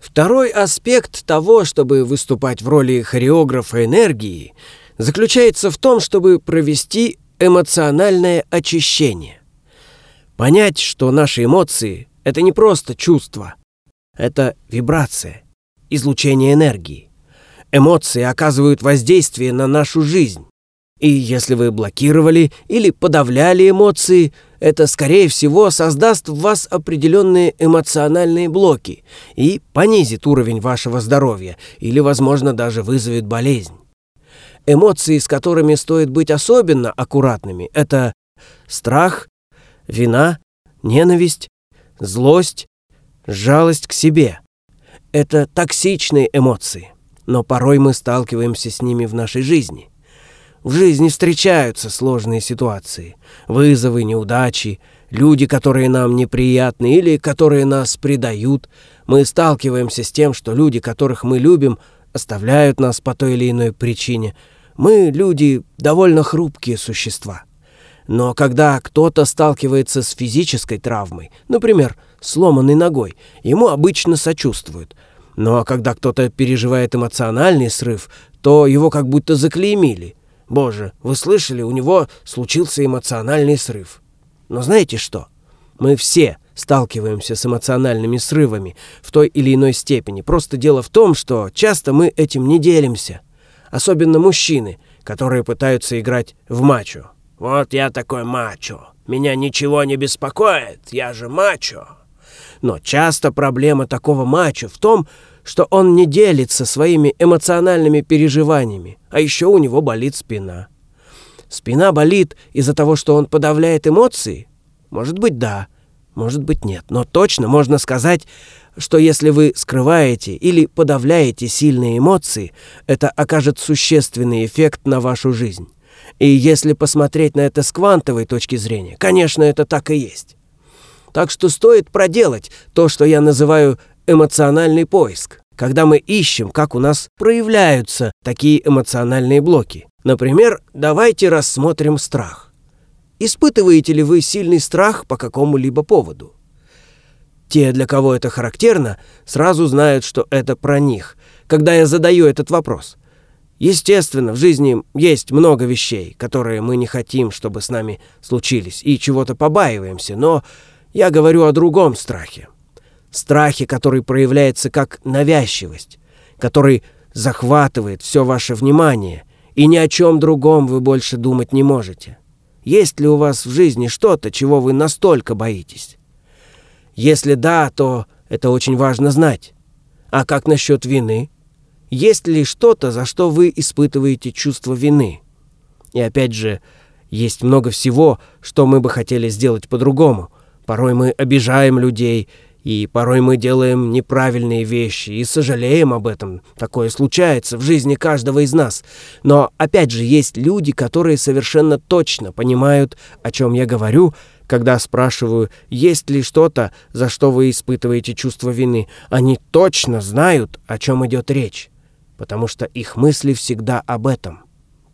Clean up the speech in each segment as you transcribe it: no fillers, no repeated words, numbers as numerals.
Второй аспект того, чтобы выступать в роли хореографа энергии, заключается в том, чтобы провести эмоциональное очищение. Понять, что наши эмоции – это не просто чувство, это вибрация, излучение энергии. Эмоции оказывают воздействие на нашу жизнь. И если вы блокировали или подавляли эмоции, это, скорее всего, создаст в вас определенные эмоциональные блоки и понизит уровень вашего здоровья или, возможно, даже вызовет болезнь. Эмоции, с которыми стоит быть особенно аккуратными, это страх, вина, ненависть, злость, жалость к себе. Это токсичные эмоции, но порой мы сталкиваемся с ними в нашей жизни. В жизни встречаются сложные ситуации, вызовы, неудачи, люди, которые нам неприятны или которые нас предают. Мы сталкиваемся с тем, что люди, которых мы любим, оставляют нас по той или иной причине. Мы, люди, довольно хрупкие существа. Но когда кто-то сталкивается с физической травмой, например, сломанной ногой, ему обычно сочувствуют. Но когда кто-то переживает эмоциональный срыв, то его как будто заклеймили. Боже, вы слышали, у него случился эмоциональный срыв. Но знаете что? Мы все сталкиваемся с эмоциональными срывами в той или иной степени. Просто дело в том, что часто мы этим не делимся. Особенно мужчины, которые пытаются играть в мачо. Вот я такой мачо. Меня ничего не беспокоит, я же мачо. Но часто проблема такого мачо в том, что он не делится своими эмоциональными переживаниями, а еще у него болит спина. Спина болит из-за того, что он подавляет эмоции? Может быть, да, может быть, нет. Но точно можно сказать, что если вы скрываете или подавляете сильные эмоции, это окажет существенный эффект на вашу жизнь. И если посмотреть на это с квантовой точки зрения, конечно, это так и есть. Так что стоит проделать то, что я называю эмоциональный поиск, когда мы ищем, как у нас проявляются такие эмоциональные блоки. Например, давайте рассмотрим страх. Испытываете ли вы сильный страх по какому-либо поводу? Те, для кого это характерно, сразу знают, что это про них, когда я задаю этот вопрос. Естественно, в жизни есть много вещей, которые мы не хотим, чтобы с нами случились, и чего-то побаиваемся, но я говорю о другом страхе. Страхе, который проявляется как навязчивость, который захватывает все ваше внимание, и ни о чем другом вы больше думать не можете. Есть ли у вас в жизни что-то, чего вы настолько боитесь? Если да, то это очень важно знать. А как насчет вины? Есть ли что-то, за что вы испытываете чувство вины? И опять же, есть много всего, что мы бы хотели сделать по-другому. Порой мы обижаем людей, и порой мы делаем неправильные вещи и сожалеем об этом. Такое случается в жизни каждого из нас. Но опять же, есть люди, которые совершенно точно понимают, о чем я говорю, когда спрашиваю, есть ли что-то, за что вы испытываете чувство вины. Они точно знают, о чем идет речь, потому что их мысли всегда об этом.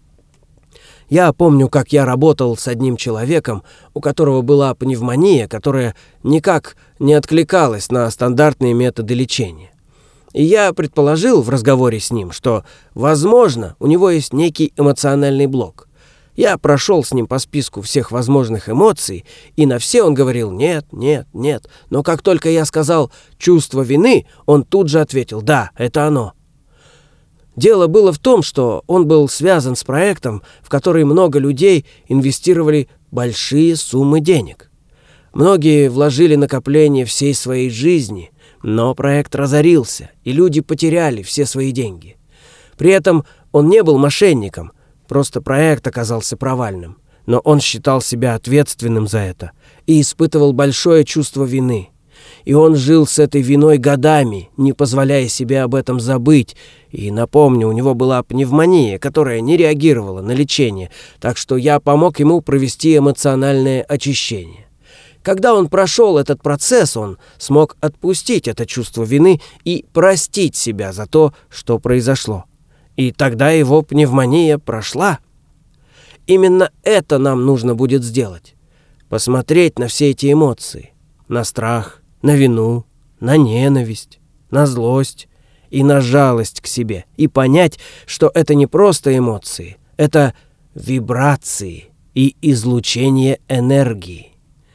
Я помню, как я работал с одним человеком, у которого была пневмония, которая никак не откликалась на стандартные методы лечения. И я предположил в разговоре с ним, что, возможно, у него есть некий эмоциональный блок. Я прошел с ним по списку всех возможных эмоций, и на все он говорил «нет, нет, нет». Но как только я сказал «чувство вины», он тут же ответил «да, это оно». Дело было в том, что он был связан с проектом, в который много людей инвестировали большие суммы денег. Многие вложили накопление всей своей жизни, но проект разорился, и люди потеряли все свои деньги. При этом он не был мошенником, просто проект оказался провальным, но он считал себя ответственным за это и испытывал большое чувство вины. И он жил с этой виной годами, не позволяя себе об этом забыть. И напомню, у него была пневмония, которая не реагировала на лечение, так что я помог ему провести эмоциональное очищение. Когда он прошел этот процесс, он смог отпустить это чувство вины и простить себя за то, что произошло. И тогда его пневмония прошла. Именно это нам нужно будет сделать. Посмотреть на все эти эмоции, на страх, на вину, на ненависть, на злость и на жалость к себе, и понять, что это не просто эмоции, это вибрации и излучение энергии.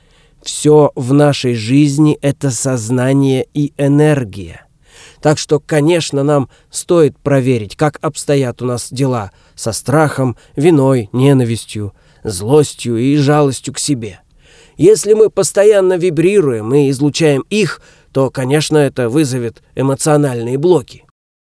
Все в нашей жизни — это сознание и энергия. Так что, конечно, нам стоит проверить, как обстоят у нас дела со страхом, виной, ненавистью, злостью и жалостью к себе. Если мы постоянно вибрируем и излучаем их, то, конечно, это вызовет эмоциональные блоки.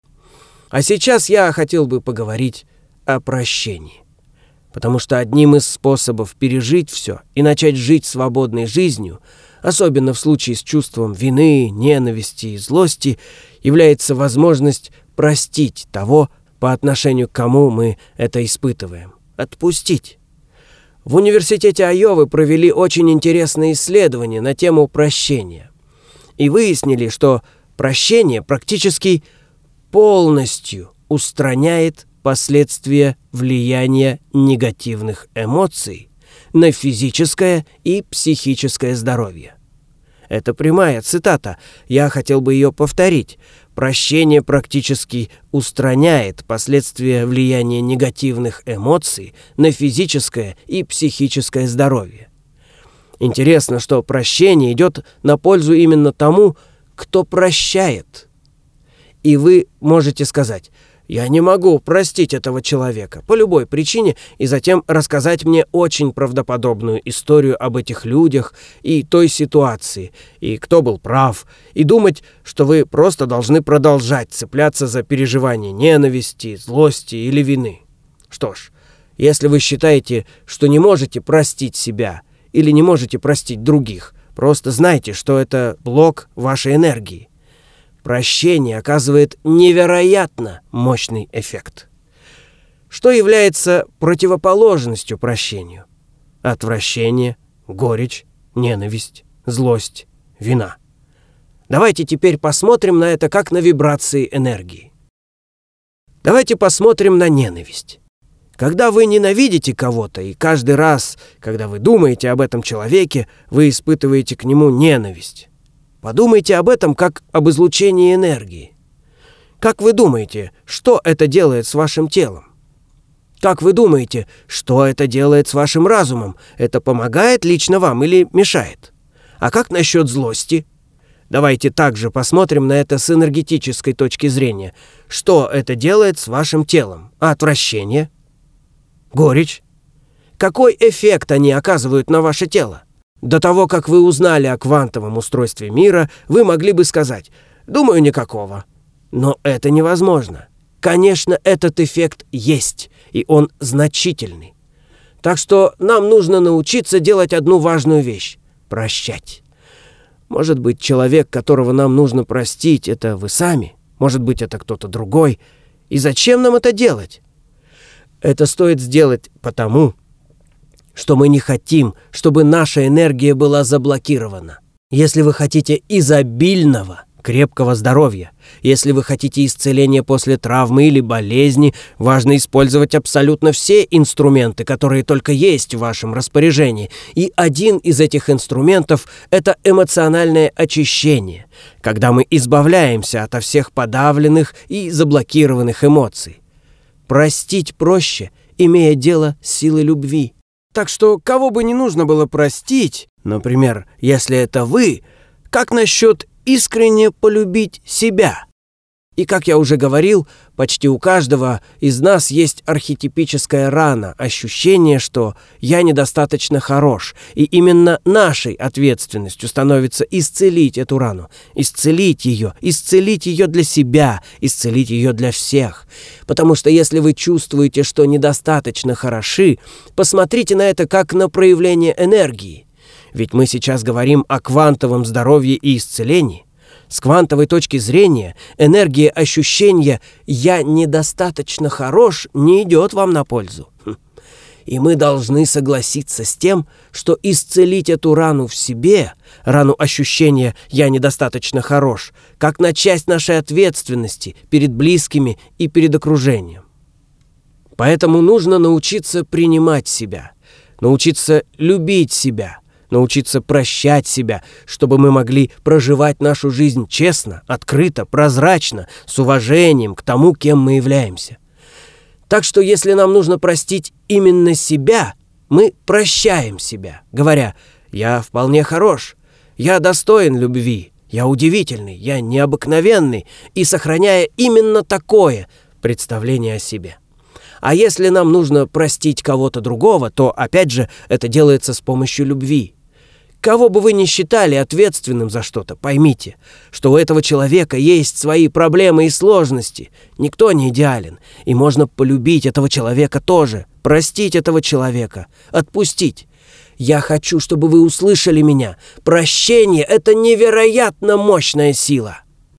А сейчас я хотел бы поговорить о прощении. Потому что одним из способов пережить все и начать жить свободной жизнью, особенно в случае с чувством вины, ненависти и злости, является возможность простить того, по отношению к кому мы это испытываем. Отпустить. В университете Айовы провели очень интересные исследования на тему прощения. И выяснили, что прощение практически полностью устраняет последствия влияния негативных эмоций на физическое и психическое здоровье. Это прямая цитата, я хотел бы ее повторить. Прощение практически устраняет последствия влияния негативных эмоций на физическое и психическое здоровье. Интересно, что прощение идет на пользу именно тому, кто прощает. И вы можете сказать: «Я не могу простить этого человека по любой причине», и затем рассказать мне очень правдоподобную историю об этих людях и той ситуации, и кто был прав, и думать, что вы просто должны продолжать цепляться за переживания ненависти, злости или вины. Что ж, если вы считаете, что не можете простить себя или не можете простить других, просто знайте, что это блок вашей энергии. Прощение оказывает невероятно мощный эффект. Что является противоположностью прощению? Отвращение, горечь, ненависть, злость, вина. Давайте теперь посмотрим на это как на вибрации энергии. Давайте посмотрим на ненависть. Когда вы ненавидите кого-то, и каждый раз, когда вы думаете об этом человеке, вы испытываете к нему ненависть. Подумайте об этом как об излучении энергии. Как вы думаете, что это делает с вашим телом? Как вы думаете, что это делает с вашим разумом? Это помогает лично вам или мешает? А как насчет злости? Давайте также посмотрим на это с энергетической точки зрения. Что это делает с вашим телом? Отвращение? Горечь? Какой эффект они оказывают на ваше тело? До того, как вы узнали о квантовом устройстве мира, вы могли бы сказать: «Думаю, никакого». Но это невозможно. Конечно, этот эффект есть, и он значительный. Так что нам нужно научиться делать одну важную вещь – прощать. Может быть, человек, которого нам нужно простить, это вы сами, может быть, это кто-то другой. И зачем нам это делать? Это стоит сделать потому, что мы не хотим, чтобы наша энергия была заблокирована. Если вы хотите изобильного, крепкого здоровья, если вы хотите исцеления после травмы или болезни, важно использовать абсолютно все инструменты, которые только есть в вашем распоряжении. И один из этих инструментов – это эмоциональное очищение, когда мы избавляемся ото всех подавленных и заблокированных эмоций. Простить проще, имея дело с силой любви. Так что, кого бы не нужно было простить, например, если это вы, как насчет искренне полюбить себя? И, как я уже говорил, почти у каждого из нас есть архетипическая рана, ощущение, что «я недостаточно хорош», и именно нашей ответственностью становится исцелить эту рану, исцелить ее для себя, исцелить ее для всех. Потому что если вы чувствуете, что недостаточно хороши, посмотрите на это как на проявление энергии. Ведь мы сейчас говорим о квантовом здоровье и исцелении. С квантовой точки зрения энергия ощущения «я недостаточно хорош» не идет вам на пользу. И мы должны согласиться с тем, что исцелить эту рану в себе, рану ощущения «я недостаточно хорош», как на часть нашей ответственности перед близкими и перед окружением. Поэтому нужно научиться принимать себя, научиться любить себя, научиться прощать себя, чтобы мы могли проживать нашу жизнь честно, открыто, прозрачно, с уважением к тому, кем мы являемся. Так что если нам нужно простить именно себя, мы прощаем себя, говоря: «Я вполне хорош, я достоин любви, я удивительный, я необыкновенный», и сохраняя именно такое представление о себе. А если нам нужно простить кого-то другого, то, опять же, это делается с помощью любви. Кого бы вы ни считали ответственным за что-то, поймите, что у этого человека есть свои проблемы и сложности. Никто не идеален, и можно полюбить этого человека тоже, простить этого человека, отпустить. Я хочу, чтобы вы услышали меня. Прощение — это невероятно мощная сила.